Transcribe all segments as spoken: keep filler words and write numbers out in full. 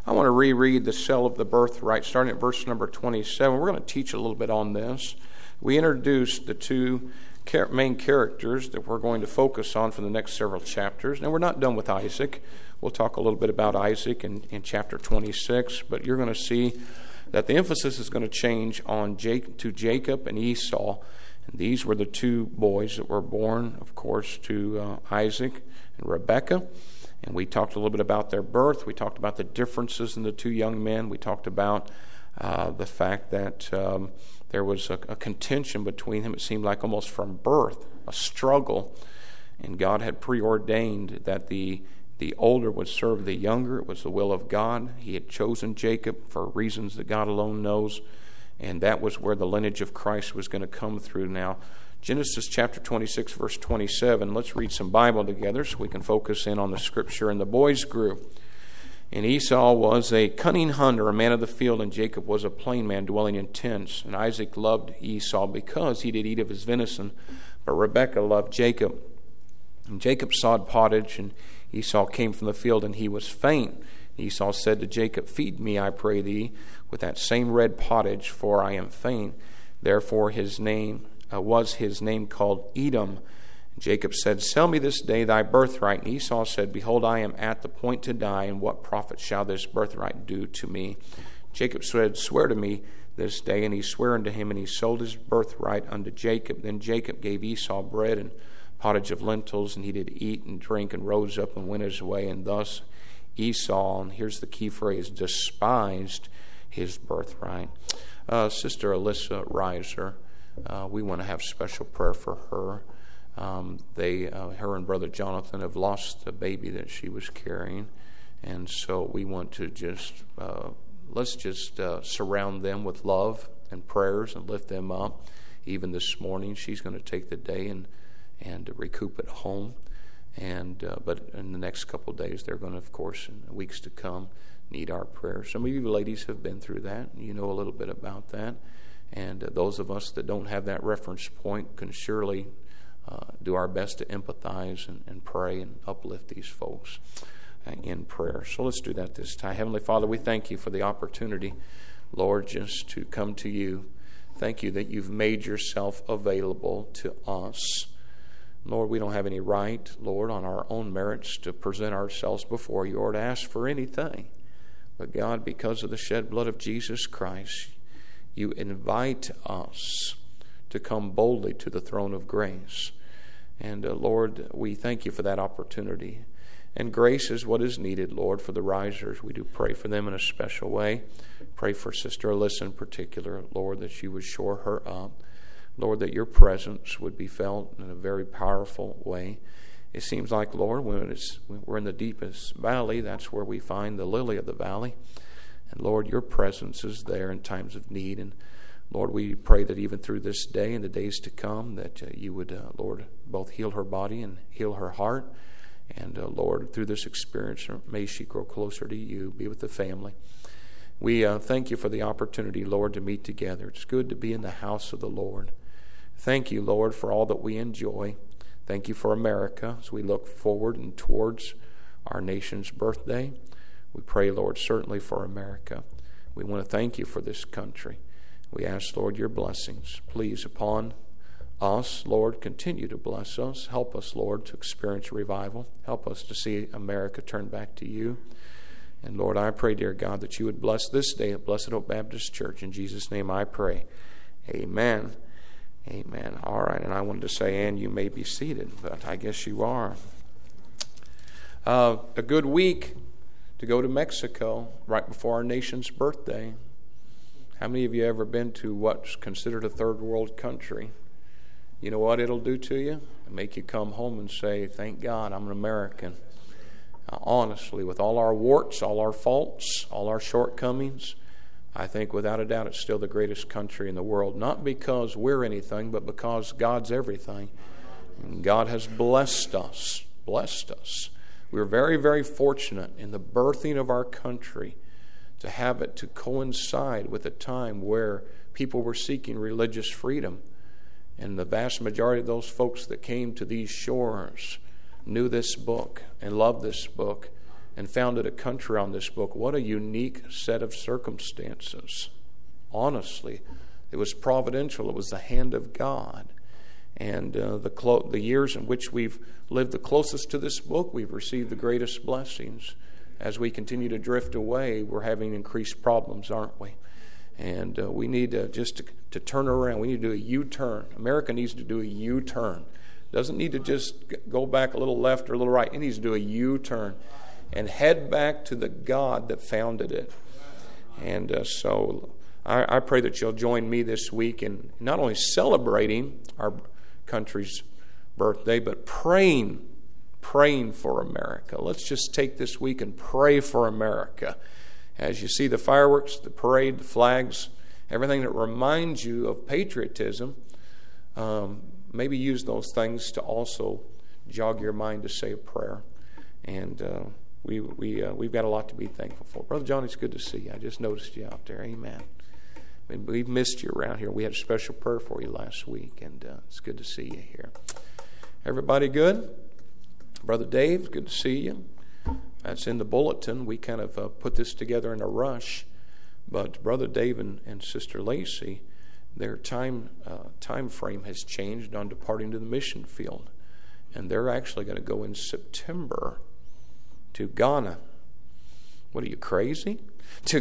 I want to reread the sale of the birthright, starting at verse number twenty-seven. We're going to teach a little bit on this. We introduced the two main characters that we're going to focus on for the next several chapters. Now, we're not done with Isaac. We'll talk a little bit about Isaac in, in chapter twenty-six, but you're going to see that the emphasis is going to change on Jake, to Jacob and Esau. And these were the two boys that were born, of course, to uh, Isaac and Rebekah. And we talked a little bit about their birth. We talked about the differences in the two young men. We talked about uh, the fact that um, there was a, a contention between them. It seemed like almost from birth, a struggle. And God had preordained that the the older would serve the younger. It was the will of God. He had chosen Jacob for reasons that God alone knows. And that was where the lineage of Christ was going to come through. Now, Genesis chapter twenty-six, verse twenty-seven. Let's read some Bible together so we can focus in on the scripture. And the boys grew. And Esau was a cunning hunter, a man of the field, and Jacob was a plain man dwelling in tents. And Isaac loved Esau because he did eat of his venison, but Rebekah loved Jacob. And Jacob sawed pottage, and Esau came from the field, and he was faint. Esau said to Jacob, "Feed me, I pray thee, with that same red pottage, for I am faint." Therefore his name uh, was his name called Edom. And Jacob said, "Sell me this day thy birthright." And Esau said, "Behold, I am at the point to die, and what profit shall this birthright do to me?" Jacob said, "Swear to me this day." And he sware unto him, and he sold his birthright unto Jacob. Then Jacob gave Esau bread and pottage of lentils, and he did eat and drink, and rose up and went his way. And thus Esau, and here's the key phrase, despised his birthright. Uh, Sister Alyssa Reiser, uh, we want to have special prayer for her. Um, they, uh, her and Brother Jonathan have lost the baby that she was carrying, and so we want to just uh, let's just uh, surround them with love and prayers and lift them up. Even this morning, she's going to take the day and and recoup at home. And uh, but in the next couple of days, they're going to, of course, in the weeks to come, need our prayers. Some of you ladies have been through that. You know a little bit about that. And uh, those of us that don't have that reference point can surely uh, do our best to empathize and, and pray and uplift these folks uh, in prayer. So let's do that this time. Heavenly Father, we thank you for the opportunity, Lord, just to come to you. Thank you that you've made yourself available to us. Lord, we don't have any right, Lord, on our own merits to present ourselves before you or to ask for anything. But God, because of the shed blood of Jesus Christ, you invite us to come boldly to the throne of grace. And uh, Lord, we thank you for that opportunity. And grace is what is needed, Lord, for the risers. We do pray for them in a special way. Pray for Sister Alyssa in particular, Lord, that you would shore her up. Lord, that your presence would be felt in a very powerful way. It seems like, Lord, when, it's, when we're in the deepest valley, that's where we find the lily of the valley. And Lord, your presence is there in times of need. And Lord, we pray that even through this day and the days to come, that uh, you would, uh, Lord, both heal her body and heal her heart. And uh, Lord, through this experience, may she grow closer to you, be with the family. We uh, thank you for the opportunity, Lord, to meet together. It's good to be in the house of the Lord. Thank you, Lord, for all that we enjoy. Thank you for America as we look forward and towards our nation's birthday. We pray, Lord, certainly for America. We want to thank you for this country. We ask, Lord, your blessings, please, upon us. Lord, continue to bless us. Help us, Lord, to experience revival. Help us to see America turn back to you. And, Lord, I pray, dear God, that you would bless this day at Blessed Hope Baptist Church. In Jesus' name I pray. Amen. Amen. All right, and I wanted to say, Ann, you may be seated, but I guess you are. Uh, a good week to go to Mexico right before our nation's birthday. How many of you ever been to what's considered a third world country? You know what it'll do to you? It'll make you come home and say, thank God I'm an American. Uh, honestly, with all our warts, all our faults, all our shortcomings, I think without a doubt it's still the greatest country in the world. Not because we're anything, but because God's everything. And God has blessed us, blessed us. We're very, very fortunate in the birthing of our country to have it to coincide with a time where people were seeking religious freedom. And the vast majority of those folks that came to these shores knew this book and loved this book and founded a country on this book. What a unique set of circumstances. Honestly, it was providential. It was the hand of God. And uh, the clo- the years in which we've lived the closest to this book, we've received the greatest blessings. As we continue to drift away, we're having increased problems, aren't we? And uh, we need to just to, to turn around. We need to do a U-turn. America needs to do a U-turn. Doesn't need to just go back a little left or a little right. It needs to do a U-turn and head back to the God that founded it. And uh, so I, I pray that you'll join me this week in not only celebrating our country's birthday, but praying, praying for America. Let's just take this week and pray for America. As you see the fireworks, the parade, the flags, everything that reminds you of patriotism, um, maybe use those things to also jog your mind to say a prayer. And uh, we, we, uh, we've got a lot to be thankful for. Brother John, it's good to see you. I just noticed you out there. Amen. I mean, we've missed you around here. We had a special prayer for you last week, and uh, it's good to see you here. Everybody good? Brother Dave, good to see you. That's in the bulletin. We kind of uh, put this together in a rush, but Brother Dave and, and Sister Lacey, their time uh, time frame has changed on departing to the mission field, and they're actually going to go in September to Ghana. What are you, crazy? To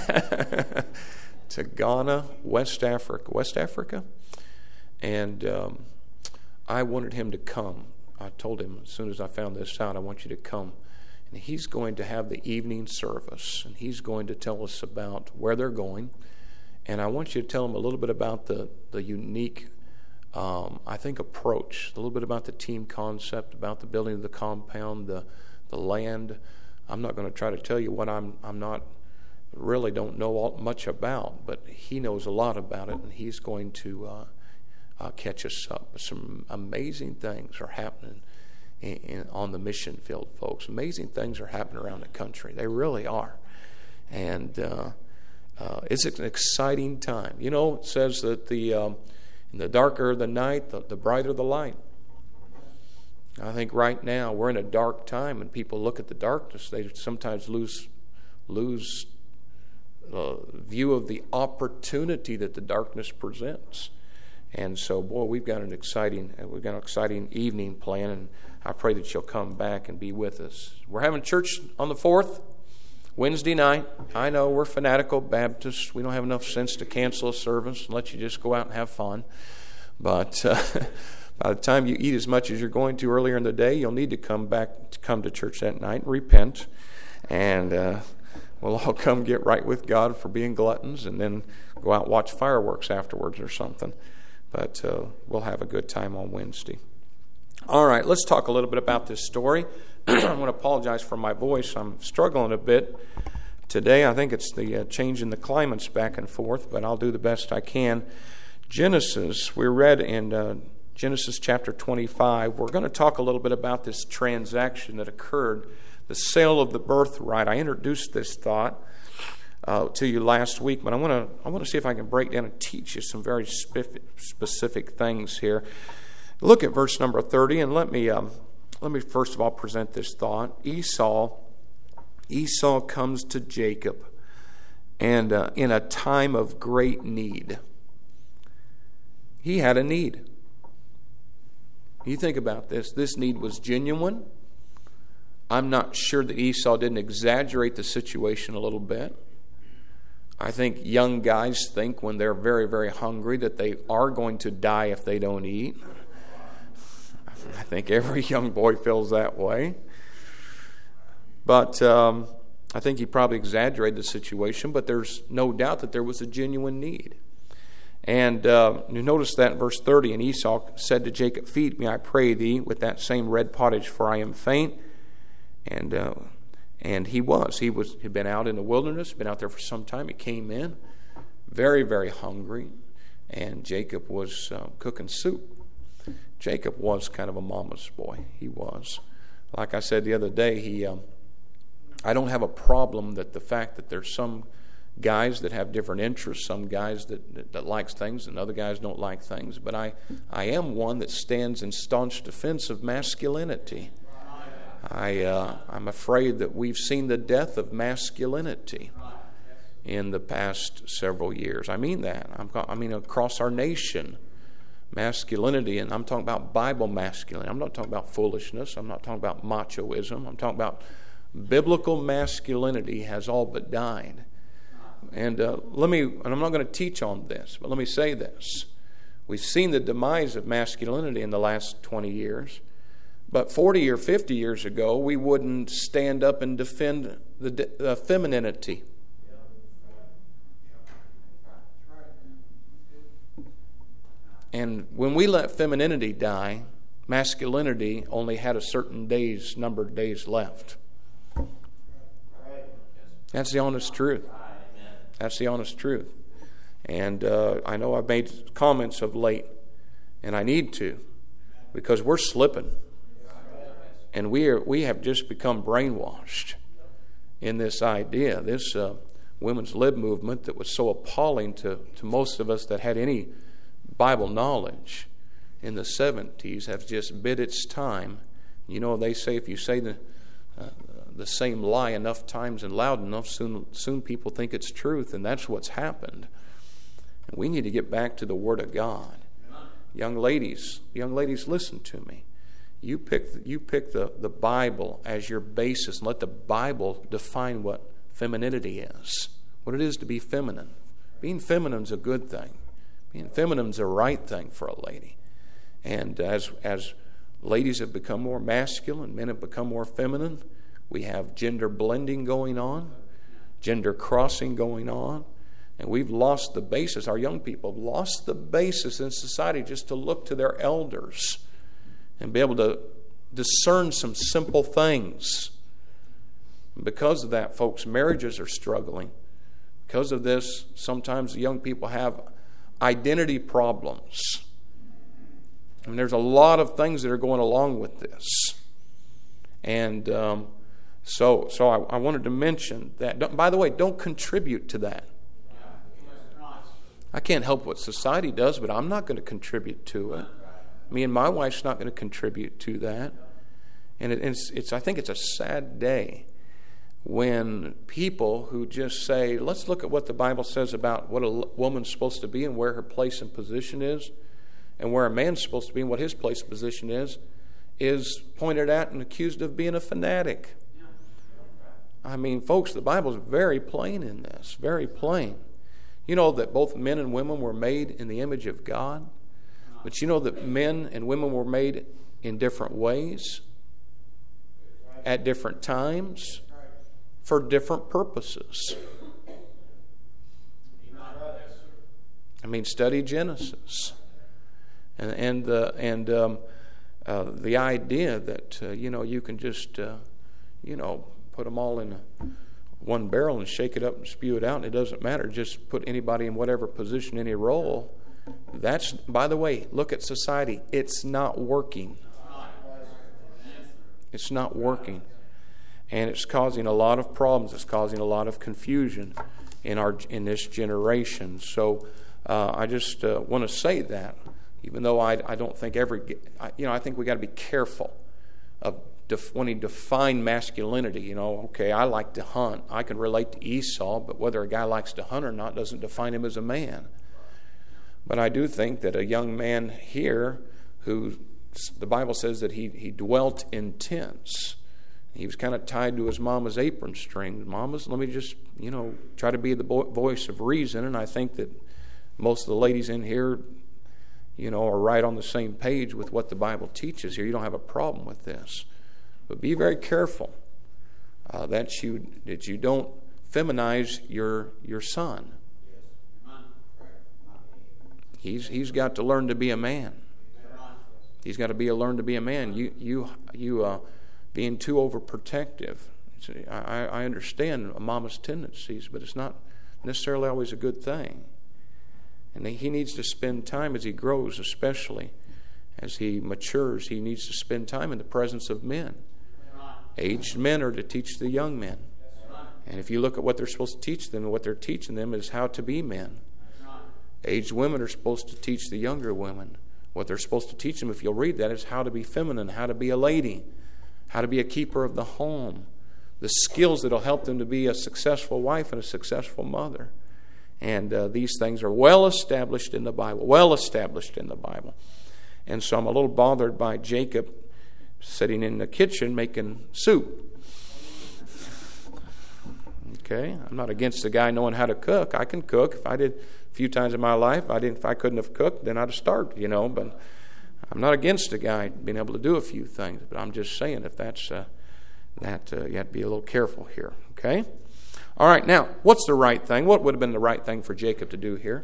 to Ghana, West Africa, West Africa, and um, I wanted him to come. I told him as soon as I found this out, I want you to come. And he's going to have the evening service, and he's going to tell us about where they're going. And I want you to tell him a little bit about the, the unique, um, I think, approach, a little bit about the team concept, about the building of the compound, the the land. I'm not going to try to tell you what I'm I'm not really don't know all, much about, but he knows a lot about it, and he's going to uh, uh, catch us up. Some amazing things are happening In, in, on the mission field, folks. Amazing things are happening around the country. They really are. And uh, uh, it's an exciting time. You know, it says that the um, in the darker the night, the, the brighter the light. I think right now we're in a dark time, and people look at the darkness. They sometimes lose lose uh, view of the opportunity that the darkness presents. And so, boy, we've got an exciting we've got an exciting evening planned, and I pray that you'll come back and be with us. We're having church on the fourth, Wednesday night. I know we're fanatical Baptists. We don't have enough sense to cancel a service and let you just go out and have fun. But uh, by the time you eat as much as you're going to earlier in the day, you'll need to come back to come to church that night and repent. And uh, we'll all come get right with God for being gluttons, and then go out and watch fireworks afterwards or something. But uh, we'll have a good time on Wednesday. All right, let's talk a little bit about this story. I want to apologize for my voice. I'm struggling a bit today. I think it's the uh, change in the climates back and forth, but I'll do the best I can. Genesis, we read in uh, Genesis chapter twenty-five. We're going to talk a little bit about this transaction that occurred, the sale of the birthright. I introduced this thought Uh, to you last week, but I want to I want to see if I can break down and teach you some very specific, specific things here. Look at verse number thirty, and let me um, let me first of all present this thought. Esau Esau comes to Jacob, and uh, in a time of great need. He had a need. You think about this. This need was genuine. I'm not sure that Esau didn't exaggerate the situation a little bit. I think young guys think when they're very, very hungry that they are going to die if they don't eat. I think every young boy feels that way. But um, I think he probably exaggerated the situation, but there's no doubt that there was a genuine need. And uh, you notice that in verse thirty, and Esau said to Jacob, "Feed me, I pray thee, with that same red pottage, for I am faint." And uh, and he was. He was. He'd been out in the wilderness, been out there for some time. He came in very, very hungry, and Jacob was uh, cooking soup. Jacob was kind of a mama's boy. He was. Like I said the other day, he. Um, I don't have a problem that the fact that there's some guys that have different interests, some guys that, that, that likes things and other guys don't like things. But I, I am one that stands in staunch defense of masculinity. I, uh, I'm afraid that we've seen the death of masculinity in the past several years. I mean that. I'm, I mean across our nation, masculinity, and I'm talking about Bible masculinity. I'm not talking about foolishness. I'm not talking about machoism. I'm talking about biblical masculinity has all but died. And uh, let me, and I'm not going to teach on this, but let me say this. We've seen the demise of masculinity in the last twenty years. But forty or fifty years ago, we wouldn't stand up and defend the uh, femininity. And when we let femininity die, masculinity only had a certain days, numbered days left. That's the honest truth. That's the honest truth. And uh, I know I've made comments of late, and I need to, because we're slipping. And we are, we have just become brainwashed in this idea, this uh, women's lib movement that was so appalling to, to most of us that had any Bible knowledge in the seventies have just bid its time. You know, they say if you say the uh, the same lie enough times and loud enough, soon soon people think it's truth, and that's what's happened. And we need to get back to the Word of God. Young ladies, young ladies, listen to me. You pick you pick the, the Bible as your basis and let the Bible define what femininity is, what it is to be feminine. Being feminine is a good thing. Being feminine is a right thing for a lady. And as as ladies have become more masculine, men have become more feminine, we have gender blending going on, gender crossing going on, and we've lost the basis. Our young people have lost the basis in society just to look to their elders and be able to discern some simple things. And because of that, folks, marriages are struggling. Because of this, sometimes the young people have identity problems. And there's a lot of things that are going along with this. And um, so so I, I wanted to mention that. Don't, by the way, don't contribute to that. I can't help what society does, but I'm not going to contribute to it. Me and my wife's not going to contribute to that. And it, it's, it's I think it's a sad day when people who just say, let's look at what the Bible says about what a woman's supposed to be and where her place and position is, and where a man's supposed to be and what his place and position is, is pointed at and accused of being a fanatic. I mean, folks, the Bible's very plain in this, very plain. You know that both men and women were made in the image of God, but you know that men and women were made in different ways, at different times, for different purposes. I mean, study Genesis. And and uh, and um, uh, the idea that uh, you know you can just uh, you know put them all in a, one barrel and shake it up and spew it out, and it doesn't matter. Just put anybody in whatever position, any role. That's, by the way, look at society. It's not working. It's not working, and it's causing a lot of problems. It's causing a lot of confusion in our in this generation. So uh, I just uh, want to say that. Even though I, I don't think every, you know, I think we got to be careful of def, when you define masculinity. You know, okay, I like to hunt. I can relate to Esau, but whether a guy likes to hunt or not doesn't define him as a man. But I do think that a young man here who, the Bible says that he, he dwelt in tents. He was kind of tied to his mama's apron string. Mamas, let me just, you know, try to be the voice of reason. And I think that most of the ladies in here, you know, are right on the same page with what the Bible teaches here. You don't have a problem with this. But be very careful uh, that you that you don't feminize your your son. He's he's got to learn to be a man. He's got to be a learn to be a man. You you you uh, being too overprotective. I, I understand a mama's tendencies, but it's not necessarily always a good thing. And he needs to spend time as he grows, especially as he matures. He needs to spend time in the presence of men. Aged men are to teach the young men. And if you look at what they're supposed to teach them, what they're teaching them is how to be men. Aged women are supposed to teach the younger women. What they're supposed to teach them, if you'll read that, is how to be feminine, how to be a lady. how to be a keeper of the home, the skills that will help them to be a successful wife and a successful mother. And uh, these things are well established in the Bible, well established in the Bible. And so I'm a little bothered by Jacob sitting in the kitchen making soup. Okay, I'm not against the guy knowing how to cook. I can cook. If I did a few times in my life, I didn't. If I couldn't have cooked, then I'd have starved, you know. But I'm not against the guy being able to do a few things. But I'm just saying, if that's uh, that, uh, you have to be a little careful here. Okay. All right. Now, what's the right thing? What would have been the right thing for Jacob to do here?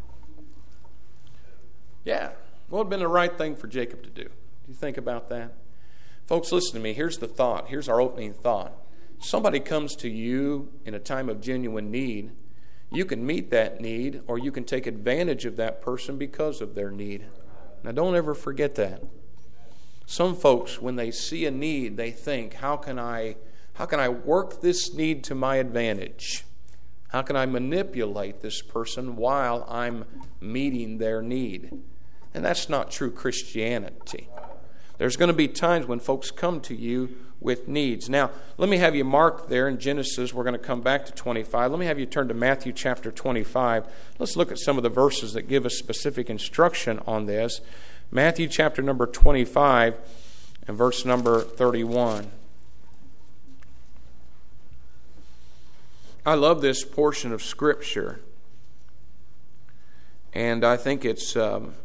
Yeah, what would have been the right thing for Jacob to do? Do you think about that, folks? Listen to me. Here's the thought. Here's our opening thought. Somebody comes to you in a time of genuine need, you can meet that need, or you can take advantage of that person because of their need. Now, don't ever forget that. Some folks, when they see a need, they think, how can I, how can I work this need to my advantage? How can I manipulate this person while I'm meeting their need? And that's not true Christianity. There's going to be times when folks come to you with needs. Now, let me have you mark there in Genesis. We're going to come back to twenty-five. Let me have you turn to Matthew chapter twenty-five. Let's look at some of the verses that give us specific instruction on this. Matthew chapter number twenty-five and verse number thirty-one. I love this portion of Scripture, and I think it's um,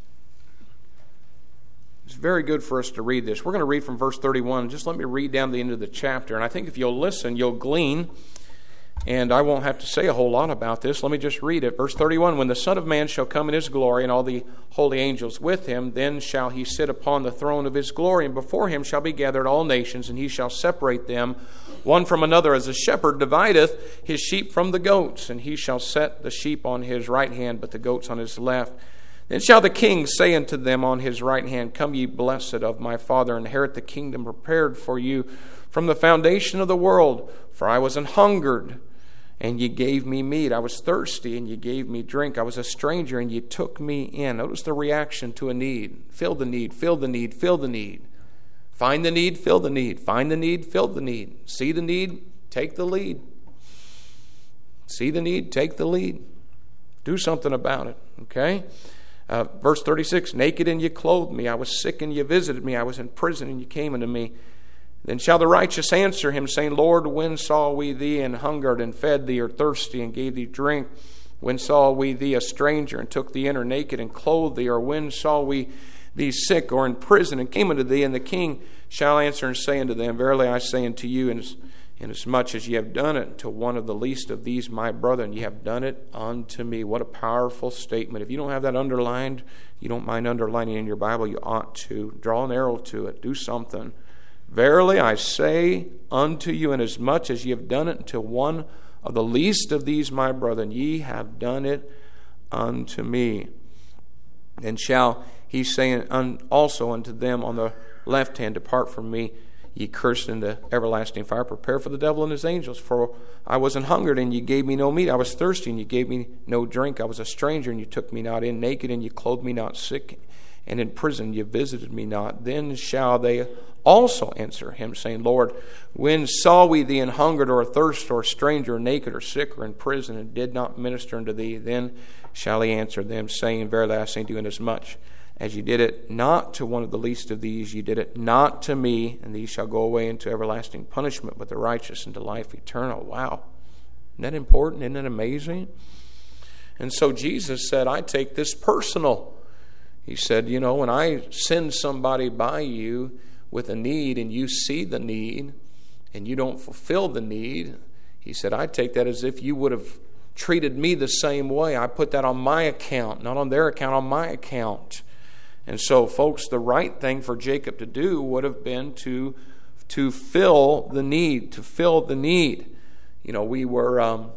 it's very good for us to read this. We're going to read from verse thirty-one. Just let me read down the end of the chapter, and I think if you'll listen, you'll glean, and I won't have to say a whole lot about this. Let me just read it. Verse thirty-one, when the Son of Man shall come in his glory, and all the holy angels with him, then shall he sit upon the throne of his glory, and before him shall be gathered all nations, and he shall separate them one from another, as a shepherd divideth his sheep from the goats, and he shall set the sheep on his right hand, but the goats on his left. Then shall the king say unto them on his right hand, come ye blessed of my Father, inherit the kingdom prepared for you from the foundation of the world. For I was an hungered, and ye gave me meat. I was thirsty, and ye gave me drink. I was a stranger, and ye took me in. Notice the reaction to a need. Fill the need, fill the need, fill the need. Find the need, fill the need. Find the need, fill the need. See the need, take the lead. See the need, take the lead. Do something about it, okay? Uh, verse thirty-six, naked and ye clothed me. I was sick and ye visited me. I was in prison and ye came unto me. Then shall the righteous answer him, saying, Lord, when saw we thee and hungered and fed thee, or thirsty and gave thee drink? When saw we thee a stranger and took thee in, or naked and clothed thee? Or when saw we thee sick or in prison and came unto thee? And the king shall answer and say unto them, verily I say unto you, inasmuch as ye have done it to one of the least of these my brethren, ye have done it unto me. What a powerful statement. If you don't have that underlined, you don't mind underlining in your Bible, you ought to. Draw an arrow to it. Do something. Verily I say unto you, inasmuch as ye have done it to one of the least of these my brethren, ye have done it unto me. Then shall he say also unto them on the left hand, depart from me, ye cursed, into everlasting fire, prepare for the devil and his angels. For I was an hungered, and ye gave me no meat. I was thirsty, and ye gave me no drink. I was a stranger, and ye took me not in. Naked, and ye clothed me not. Sick, and in prison, ye visited me not. Then shall they also answer him, saying, Lord, when saw we thee an hungered, or athirst, or a stranger, or naked, or sick, or in prison, and did not minister unto thee? Then shall he answer them, saying, verily I say unto you, inasmuch as ye did it not to one of the least of these, ye did it not to me, and these shall go away into everlasting punishment, but the righteous into life eternal. Wow. Isn't that important? Isn't that amazing? And so Jesus said, I take this personal. He said, you know, when I send somebody by you with a need and you see the need and you don't fulfill the need, he said, I take that as if you would have treated me the same way. I put that on my account, not on their account, on my account. And so, folks, the right thing for Jacob to do would have been to, to fill the need, to fill the need. You know, we were um,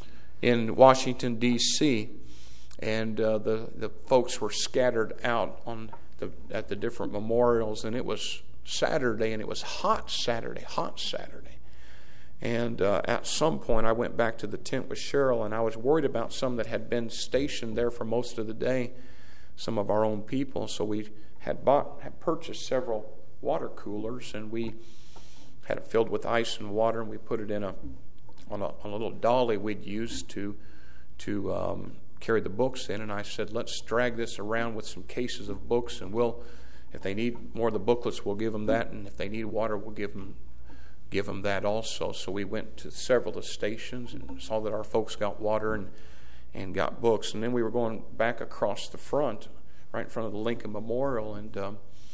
in Washington, D C, and uh, the, the folks were scattered out on the, at the different memorials, and it was Saturday, and it was hot Saturday, hot Saturday. And uh, at some point, I went back to the tent with Cheryl, and I was worried about some that had been stationed there for most of the day, some of our own people. So we had bought, had purchased several water coolers, and we had it filled with ice and water, and we put it in a on a, a little dolly we'd use to to um, carry the books in. And I said, let's drag this around with some cases of books, and we'll, if they need more of the booklets, we'll give them that, and if they need water, we'll give them give them that also. So we went to several of the stations and saw that our folks got water and and got books. And then we were going back across the front, right in front of the Lincoln Memorial, and um,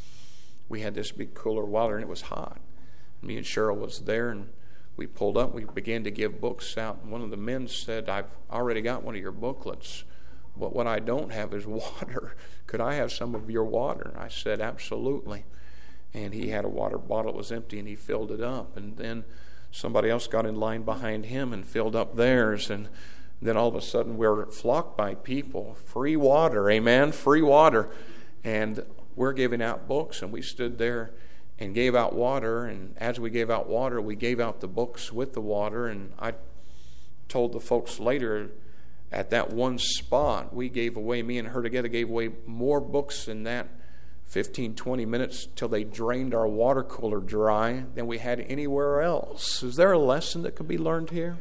we had this big cooler of water, and it was hot. Me and Cheryl was there, and we pulled up. We began to give books out, and one of the men said, I've already got one of your booklets, but what I don't have is water. Could I have some of your water? I said, absolutely. And he had a water bottle that was empty, and he filled it up. And then somebody else got in line behind him and filled up theirs. And then all of a sudden we're flocked by people. Free water, amen? Free water. And we're giving out books, and we stood there and gave out water. And as we gave out water, we gave out the books with the water. And I told the folks later, at that one spot, we gave away, me and her together gave away more books in that fifteen, twenty minutes till they drained our water cooler dry than we had anywhere else. Is there a lesson that can be learned here?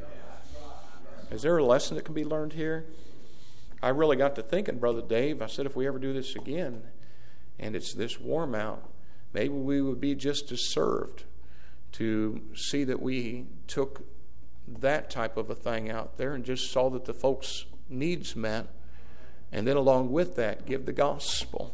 Is there a lesson that can be learned here? I really got to thinking, Brother Dave, I said, if we ever do this again, and it's this warm out, maybe we would be just as served to see that we took that type of a thing out there and just saw that the folks' needs met, and then along with that, give the gospel.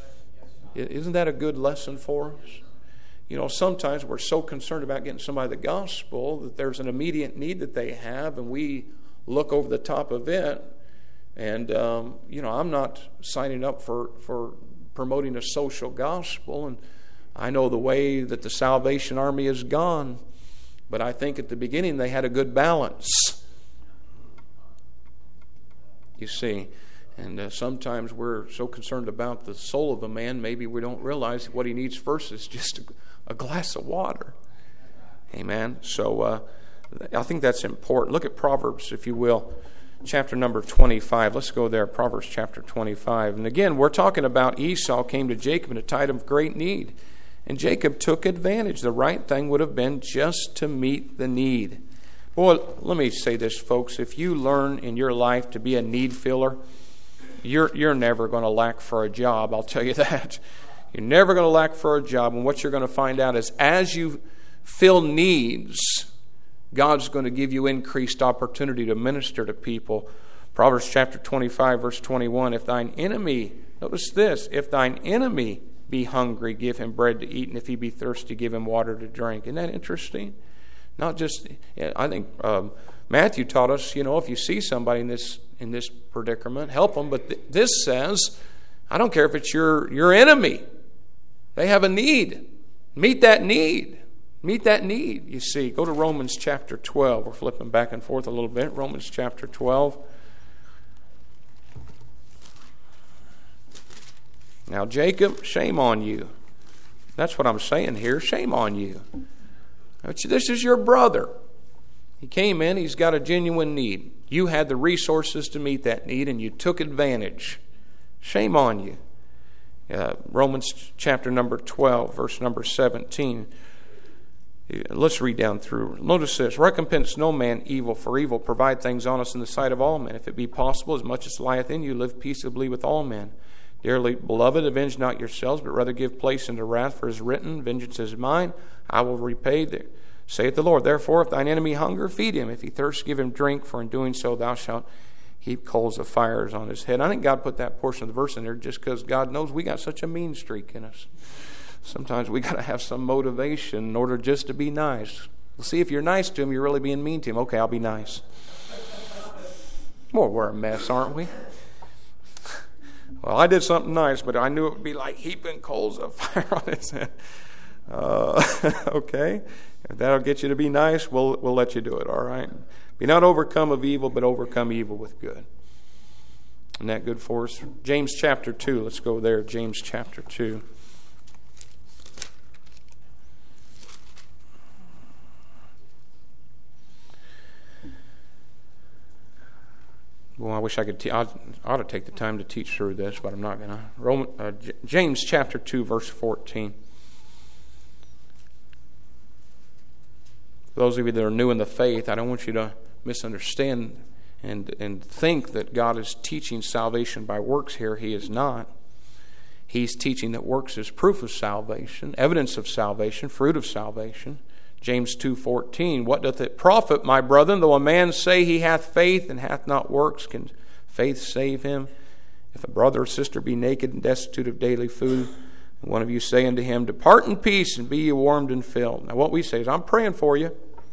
Isn't that a good lesson for us? You know, sometimes we're so concerned about getting somebody the gospel that there's an immediate need that they have, and we look over the top of it. And, um, you know, I'm not signing up for, for promoting a social gospel, and I know the way that the Salvation Army has gone, but I think at the beginning they had a good balance. You see, and uh, sometimes we're so concerned about the soul of a man, maybe we don't realize what he needs first is just a, a glass of water. Amen. So uh, I think that's important. Look at Proverbs, if you will, chapter number twenty-five. Let's go there, Proverbs chapter twenty-five. And again, we're talking about Esau came to Jacob in a time of great need. And Jacob took advantage. The right thing would have been just to meet the need. Boy, let me say this, folks. If you learn in your life to be a need filler, you're, you're never going to lack for a job, I'll tell you that. You're never going to lack for a job. And what you're going to find out is as you fill needs, God's going to give you increased opportunity to minister to people. Proverbs chapter twenty-five, verse twenty-one, if thine enemy, notice this, if thine enemy be hungry, give him bread to eat, and if he be thirsty, give him water to drink. Isn't that interesting? Not just, I think um, Matthew taught us, you know, if you see somebody in this in this predicament, help them. But th- this says, I don't care if it's your your enemy. They have a need. Meet that need. Meet that need, you see. Go to Romans chapter twelve. We're flipping back and forth a little bit. Romans chapter twelve. Now, Jacob, shame on you. That's what I'm saying here. Shame on you. This is your brother. He came in. He's got a genuine need. You had the resources to meet that need, and you took advantage. Shame on you. Uh, Romans chapter number twelve, verse number seventeen. Let's read down through. Notice this. Recompense no man evil for evil. Provide things honest in the sight of all men. If it be possible, as much as lieth in you, live peaceably with all men. Dearly beloved, avenge not yourselves, but rather give place unto wrath, for it is written, vengeance is mine, I will repay thee, saith the Lord. Therefore, if thine enemy hunger, feed him. If he thirst, give him drink, for in doing so thou shalt heap coals of fires on his head. I think God put that portion of the verse in there just because God knows we got such a mean streak in us. Sometimes we got to have some motivation in order just to be nice. Well, see, if you're nice to him, you're really being mean to him. Okay, I'll be nice. Well, we're a mess, aren't we? Well, I did something nice, but I knew it would be like heaping coals of fire on his head. Uh, okay, if that'll get you to be nice, we'll we'll let you do it. All right. Be not overcome of evil, but overcome evil with good. Isn't that good for us? James chapter two. Let's go there. James chapter two. Well, I wish I could. Te- I ought to take the time to teach through this, but I'm not going to. Roman, uh, J- James chapter two, verse fourteen. For those of you that are new in the faith, I don't want you to misunderstand and, and think that God is teaching salvation by works here. He is not. He's teaching that works is proof of salvation, evidence of salvation, fruit of salvation. James two fourteen, what doth it profit, my brethren, though a man say he hath faith and hath not works, can faith save him? If a brother or sister be naked and destitute of daily food, and one of you say unto him, depart in peace and be ye warmed and filled. Now what we say is, I'm praying for you.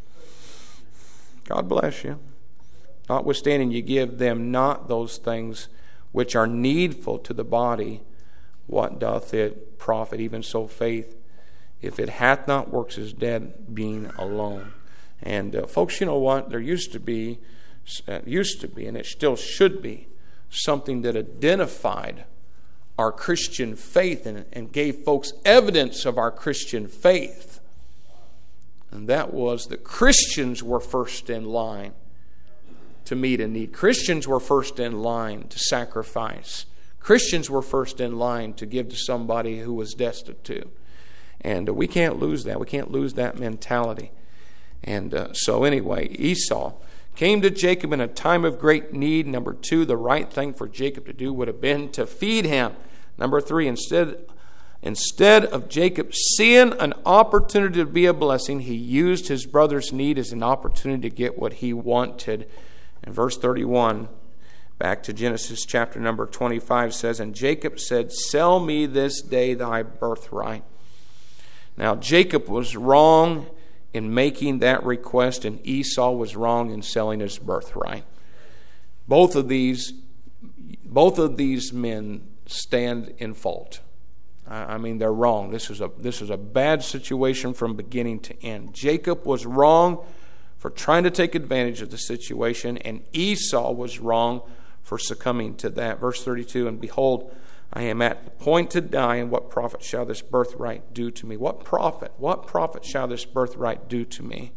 God bless you. Notwithstanding, you give them not those things which are needful to the body, what doth it profit? Even so faith, if it hath not works, is dead being alone. And uh, folks, you know what? There used to be, uh, used to be, and it still should be, something that identified our Christian faith and, and gave folks evidence of our Christian faith. And that was that Christians were first in line to meet a need. Christians were first in line to sacrifice. Christians were first in line to give to somebody who was destitute. And uh, we can't lose that. We can't lose that mentality. And uh, so anyway, Esau came to Jacob in a time of great need. Number two, the right thing for Jacob to do would have been to feed him. Number three, instead, instead of Jacob seeing an opportunity to be a blessing, he used his brother's need as an opportunity to get what he wanted. And verse thirty-one, back to Genesis chapter number twenty-five, says, and Jacob said, sell me this day thy birthright. Now, Jacob was wrong in making that request, and Esau was wrong in selling his birthright. Both of these, both of these men stand in fault. I mean, they're wrong. This is a this is a bad situation from beginning to end. Jacob was wrong for trying to take advantage of the situation, and Esau was wrong for succumbing to that. Verse thirty-two, and behold, I am at the point to die, and what profit shall this birthright do to me? What profit? What profit shall this birthright do to me?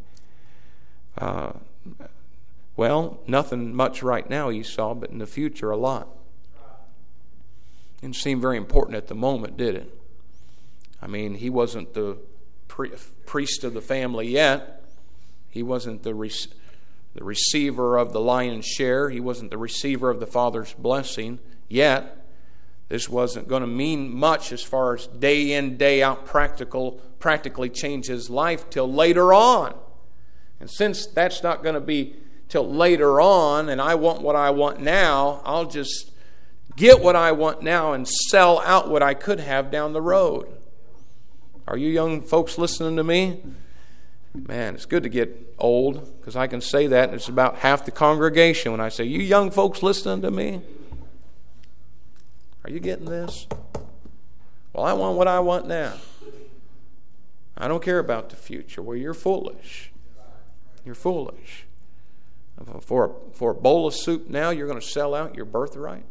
Uh, well, nothing much right now, Esau, but in the future, a lot. Didn't seem very important at the moment, did it? I mean, he wasn't the pri- priest of the family yet. He wasn't the, re- the receiver of the lion's share. He wasn't the receiver of the Father's blessing yet. This wasn't going to mean much as far as day in, day out practical, practically change his life till later on. And since that's not going to be till later on, and I want what I want now, I'll just get what I want now and sell out what I could have down the road. Are you young folks listening to me? Man, it's good to get old, because I can say that, and it's about half the congregation when I say, you young folks listening to me? Are you getting this? Well, I want what I want now. I don't care about the future. Well, you're foolish. You're foolish. For a, for a bowl of soup now, you're going to sell out your birthright?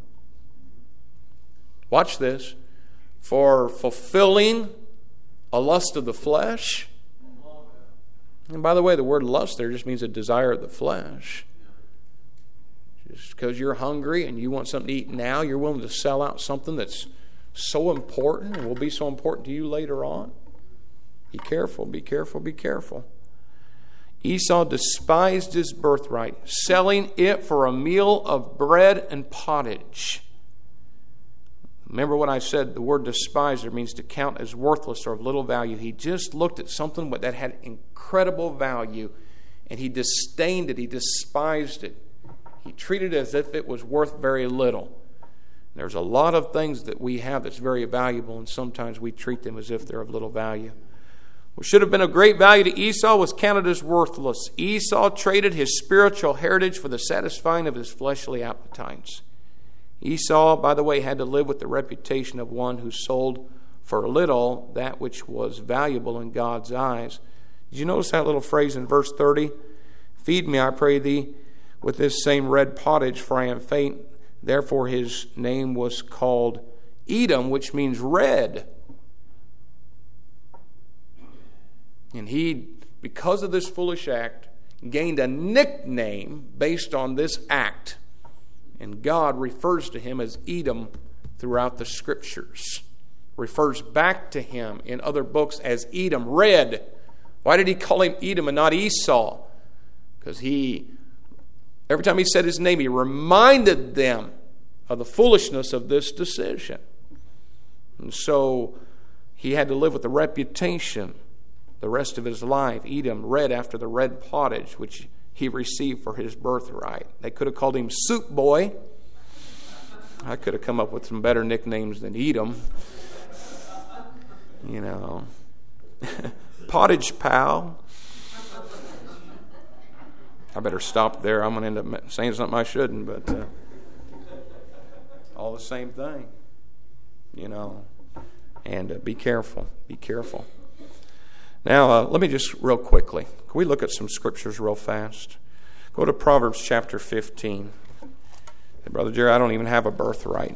Watch this. For fulfilling a lust of the flesh. And by the way, the word lust there just means a desire of the flesh. Just because you're hungry and you want something to eat now, you're willing to sell out something that's so important and will be so important to you later on. Be careful, be careful, be careful. Esau despised his birthright, selling it for a meal of bread and pottage. Remember what I said, the word despiser means to count as worthless or of little value. He just looked at something that had incredible value, and he disdained it, he despised it. He treated it as if it was worth very little. There's a lot of things that we have that's very valuable, and sometimes we treat them as if they're of little value. What should have been of great value to Esau was counted as worthless. Esau traded his spiritual heritage for the satisfying of his fleshly appetites. Esau, by the way, had to live with the reputation of one who sold for little that which was valuable in God's eyes. Did you notice that little phrase in verse thirty? Feed me, I pray thee, with this same red pottage, for I am faint. Therefore his name was called Edom, which means red. And he, because of this foolish act, gained a nickname based on this act. And God refers to him as Edom throughout the Scriptures. Refers back to him in other books as Edom, red. Why did he call him Edom and not Esau? Because he, every time he said his name, he reminded them of the foolishness of this decision. And so he had to live with the reputation the rest of his life. Edom, red after the red pottage, which he received for his birthright. They could have called him Soup Boy. I could have come up with some better nicknames than Edom. You know. Pottage Pal. I better stop there. I'm going to end up saying something I shouldn't, but uh, all the same thing. You know. And uh, be careful. Be careful. Now, uh, let me just real quickly. Can we look at some scriptures real fast? Go to Proverbs chapter fifteen. Hey, Brother Jerry, I don't even have a birthright.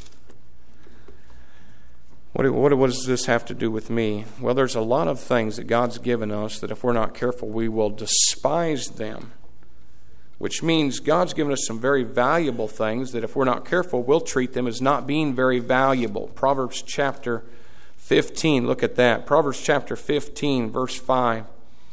What, what, what does this have to do with me? Well, there's a lot of things that God's given us that if we're not careful, we will despise them. Which means God's given us some very valuable things that if we're not careful, we'll treat them as not being very valuable. Proverbs chapter fifteen, look at that. Proverbs chapter fifteen, verse five.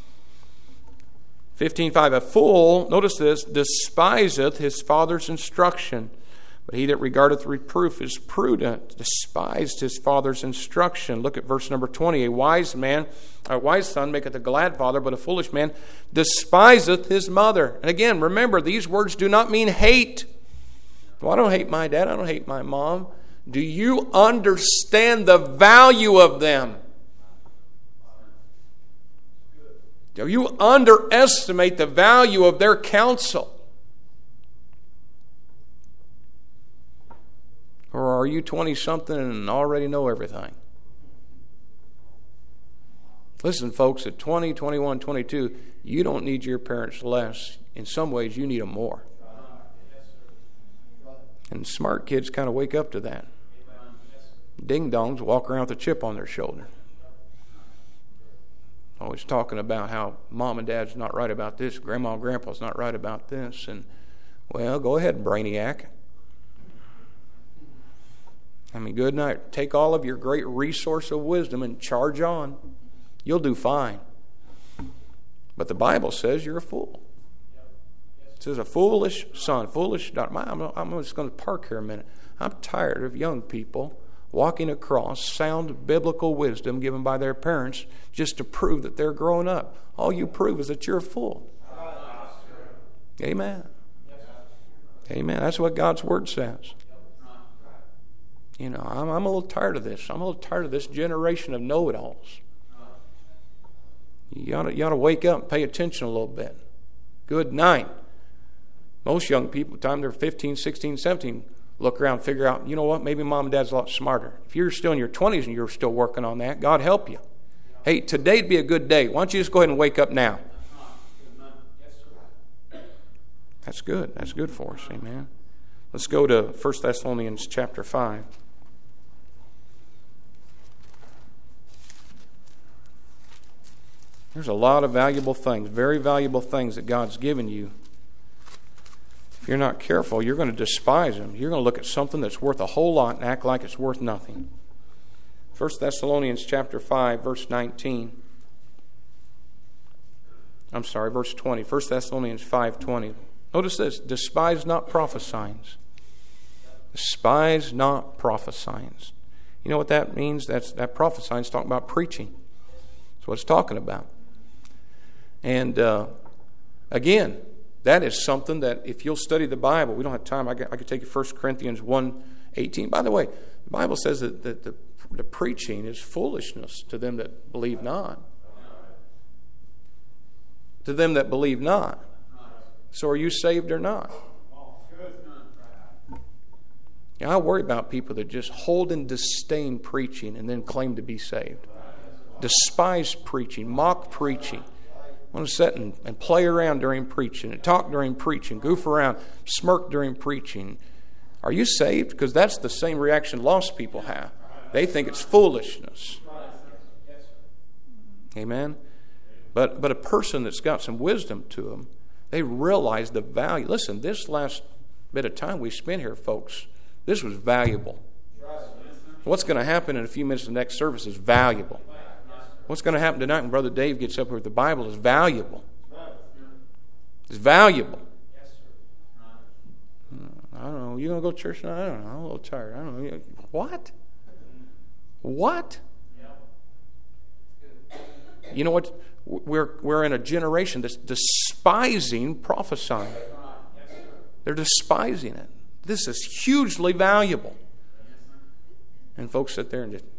fifteen five, a fool, notice this, despiseth his father's instruction, but he that regardeth reproof is prudent. Despised his father's instruction. Look at verse number twenty. A wise man, a wise son maketh a glad father, but a foolish man despiseth his mother. And again, remember, these words do not mean hate. Well, I don't hate my dad, I don't hate my mom. Do you understand the value of them? Do you underestimate the value of their counsel? Or are you twenty-something and already know everything? Listen, folks, at twenty, twenty-one, twenty-two, you don't need your parents less. In some ways, you need them more. And smart kids kind of wake up to that. Ding-dongs walk around with a chip on their shoulder. Always talking about how mom and dad's not right about this, grandma and grandpa's not right about this. And, well, go ahead, brainiac. I mean, good night. Take all of your great resource of wisdom and charge on. You'll do fine. But the Bible says you're a fool. It says a foolish son, foolish daughter. I'm, I'm just going to park here a minute. I'm tired of young people walking across sound biblical wisdom given by their parents just to prove that they're growing up. All you prove is that you're a fool. Amen. Amen. That's what God's Word says. You know, I'm, I'm a little tired of this. I'm a little tired of this generation of know-it-alls. You ought to, you ought to wake up and pay attention a little bit. Good night. Most young people, by the time they're fifteen, sixteen, seventeen, look around and figure out, you know what, maybe mom and dad's a lot smarter. If you're still in your twenties and you're still working on that, God help you. Hey, today'd be a good day. Why don't you just go ahead and wake up now? That's good. That's good for us. Amen. Let's go to First Thessalonians chapter five. There's a lot of valuable things, very valuable things that God's given you. If you're not careful, you're going to despise them. You're going to look at something that's worth a whole lot and act like it's worth nothing. First Thessalonians chapter five, verse nineteen. I'm sorry, verse twenty. First Thessalonians five twenty. Notice this, despise not prophesying. Despise not prophesying. You know what that means? That's that prophesying is talking about preaching. That's what it's talking about. And uh, again, that is something that if you'll study the Bible, we don't have time. I could, I could take you First Corinthians one eighteen. By the way, the Bible says that, that the, the preaching is foolishness to them that believe not. To them that believe not. So are you saved or not? Yeah, I worry about people that just hold in disdain preaching and then claim to be saved. Despise preaching, mock preaching. Want to sit and, and play around during preaching and talk during preaching, goof around, smirk during preaching. Are you saved? Because that's the same reaction lost people have. They think it's foolishness. Amen? But, but a person that's got some wisdom to them, they realize the value. Listen, this last bit of time we spent here, folks, this was valuable. What's going to happen in a few minutes of the next service is valuable. What's going to happen tonight when Brother Dave gets up here with the Bible is valuable. It's valuable. I don't know. You going to go to church tonight? I don't know. I'm a little tired. I don't know. What? What? You know what? We're, we're in a generation that's despising prophesying. They're despising it. This is hugely valuable. And folks sit there and just,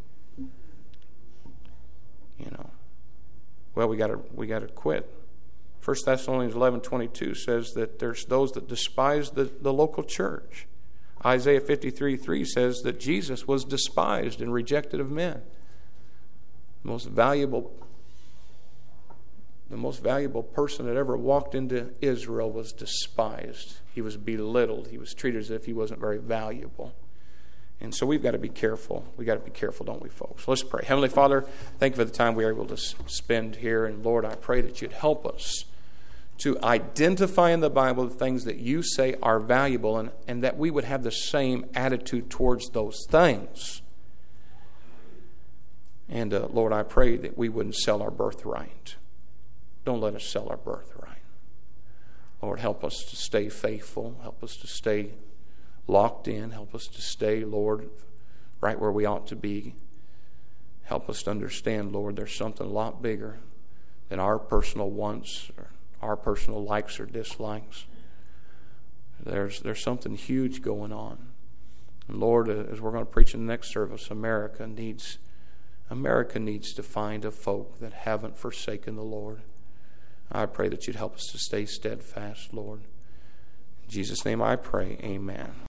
you know, well, we got to we got to quit. First Thessalonians eleven twenty-two says that there's those that despise the, the local church. Isaiah fifty-three three says that Jesus was despised and rejected of men. The most valuable The most valuable person that ever walked into Israel was despised. He was belittled. He was treated as if he wasn't very valuable. And so we've got to be careful. We've got to be careful, don't we, folks? Let's pray. Heavenly Father, thank you for the time we are able to spend here. And Lord, I pray that you'd help us to identify in the Bible the things that you say are valuable, and, and that we would have the same attitude towards those things. And uh, Lord, I pray that we wouldn't sell our birthright. Don't let us sell our birthright. Lord, help us to stay faithful. Help us to stay locked in. Help us to stay, Lord, right where we ought to be. Help us to understand, Lord, there's something a lot bigger than our personal wants or our personal likes or dislikes. There's, there's something huge going on. And Lord, as we're going to preach in the next service, America needs, America needs to find a folk that haven't forsaken the Lord. I pray that you'd help us to stay steadfast, Lord. In Jesus' name I pray, amen.